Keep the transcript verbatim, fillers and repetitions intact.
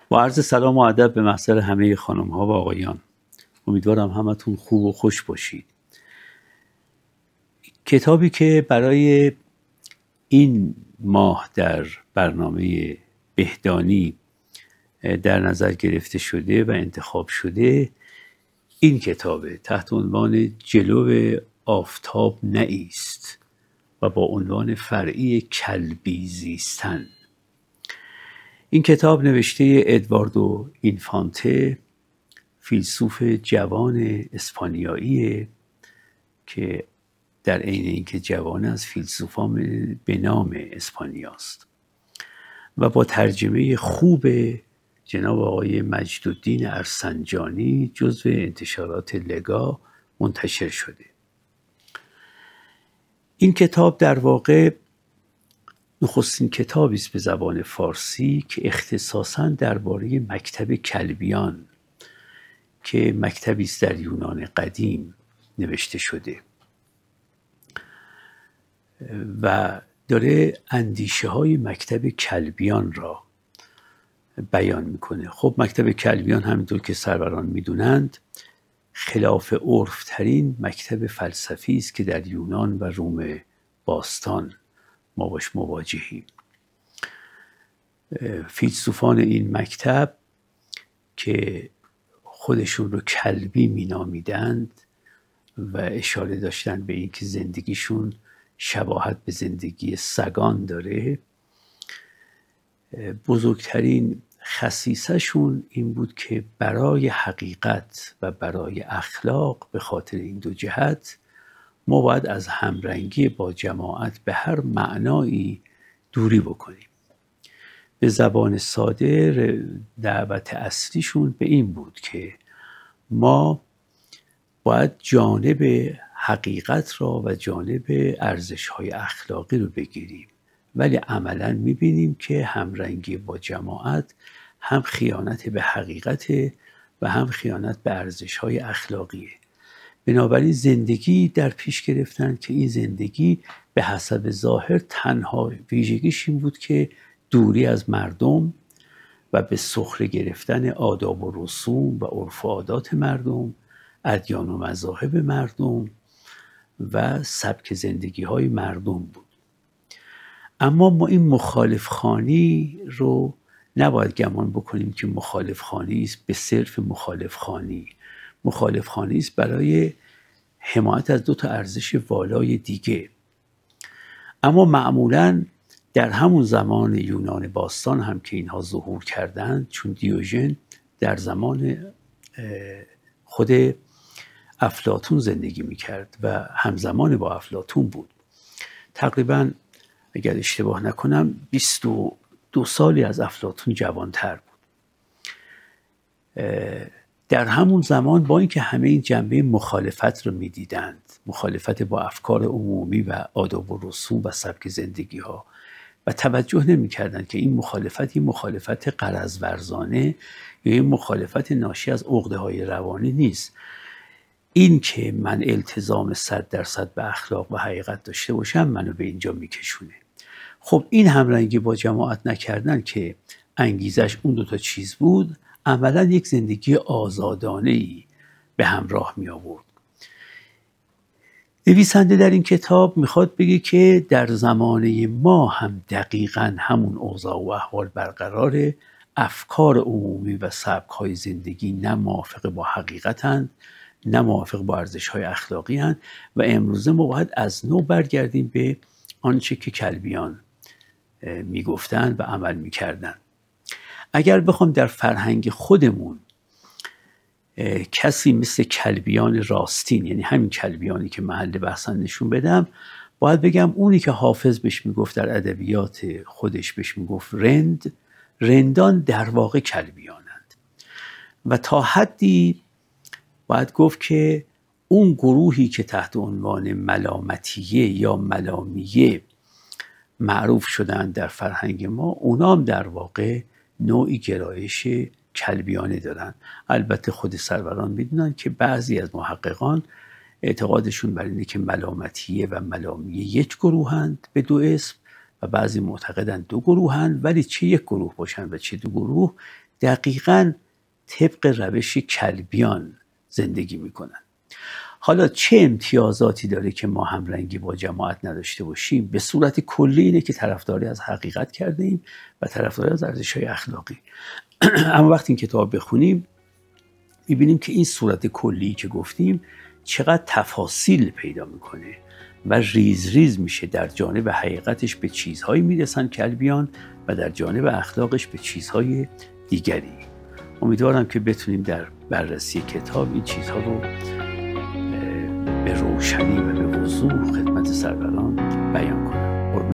با عرض سلام و ادب به محضر همه خانم ها و آقایان. امیدوارم همتون خوب و خوش باشید. کتابی که برای این ماه در برنامه بهدانی در نظر گرفته شده و انتخاب شده این کتابه، تحت عنوان جلو آفتاب نایست و با عنوان فرعی کلبی زیستن. این کتاب نوشته ادواردو اینفانته، فیلسوف جوان اسپانیاییه که در عین اینکه جوان از فیلسوفان به نام اسپانیاست و با ترجمه خوب جناب آقای مجدالدین ارسنجانی جزو انتشارات لگا منتشر شده. این کتاب در واقع نخستین کتابی است به زبان فارسی که اختصاصاً درباره مکتب کلبیان که مکتبی است در یونان قدیم نوشته شده و داره اندیشه های مکتب کلبیان را بیان میکنه. خب مکتب کلبیان همینطور که سروران میدونند خلاف عرف ترین مکتب فلسفی است که در یونان و روم باستان ما باش مواجهیم. فیلسوفان این مکتب که خودشون رو کلبی مینامیدند و اشاره داشتن به این که زندگیشون شباهت به زندگی سگان داره، بزرگترین خصیصه‌شون این بود که برای حقیقت و برای اخلاق به خاطر این دو جهت ما باید از همرنگی با جماعت به هر معنایی دوری بکنیم. به زبان ساده دعوت اصلیشون به این بود که ما باید جانب حقیقت را و جانب ارزش‌های اخلاقی رو بگیریم، ولی عملاً می‌بینیم که همرنگی با جماعت هم خیانت به حقیقت و هم خیانت به ارزش‌های اخلاقیه. بنابراین زندگی در پیش گرفتن که این زندگی به حسب ظاهر تنها ویژگیش این بود که دوری از مردم و به سخره گرفتن آداب و رسوم و عرف و عادات مردم، ادیان و مذاهب مردم و سبک زندگی های مردم بود. اما ما این مخالف خوانی رو نباید گمان بکنیم که مخالف خوانی است به صرف مخالف خوانی. مخالف خوانی است برای حمایت از دو تا ارزش والای دیگه. اما معمولاً در همون زمان یونان باستان هم که اینها ظهور کردند، چون دیوژن در زمان خود افلاطون زندگی میکرد و همزمان با افلاطون بود، تقریباً اگر اشتباه نکنم بیست و دو سالی از افلاطون جوانتر بود. در همون زمان با اینکه همه این جنبه مخالفت رو میدیدند، مخالفت با افکار عمومی و آداب و رسوم و سبک زندگی ها، و توجه نمی کردن که این مخالفت این مخالفت غرض ورزانه یا این مخالفت ناشی از عقده های روانی نیست. این که من التزام صد درصد به اخلاق و حقیقت داشته باشم منو به اینجا میکشونه. خب این همرنگی با جماعت نکردن که انگیزش اون دوتا چیز بود، عملا یک زندگی آزادانه‌ای به همراه می آورد. نویسنده در این کتاب میخواد بگه که در زمانه ما هم دقیقاً همون اوضاع و احوال برقراره. افکار عمومی و سبک‌های زندگی نه موافق با حقیقتند، نه موافق با ارزش‌های اخلاقی هستند و امروزه ما باید از نو برگردیم به آنچه که کلبیان میگفتن و عمل میکردن. اگر بخوام در فرهنگ خودمون کسی مثل کلبیان راستین، یعنی همین کلبیانی که محل بحثن نشون بدم، باید بگم اونی که حافظ بهش میگفت در ادبیات خودش بهش میگفت رند، رندان در واقع کلبیانند. و تا حدی باید گفت که اون گروهی که تحت عنوان ملامتیه یا ملامیه معروف شدن در فرهنگ ما، اونام در واقع نوعی گرایش کلبیانه دارن. البته خود سروران میدونن که بعضی از محققان اعتقادشون بر اینه که ملامتیه و ملامیه یک گروهند به دو اسم و بعضی معتقدن دو گروهند، ولی چه یک گروه باشن و چه دو گروه دقیقاً طبق روش کلبیان زندگی میکنن. حالا چه امتیازاتی داره که ما همرنگی با جماعت نداشته باشیم؟ به صورت کلی اینه که طرفداری از حقیقت کرده ایم و طرفداری از ارزش‌های اخلاقی. اما وقتی این کتاب بخونیم میبینیم که این صورت کلی که گفتیم چقدر تفاصیل پیدا میکنه و ریز ریز میشه. در جانب حقیقتش به چیزهایی میرسن کلبیان و در جانب اخلاقش به چیزهای دیگری. امیدوارم که بتونیم در بررسی کتاب این چیزها رو به روشنی و به وضوح خدمت سروران بیان کنیم.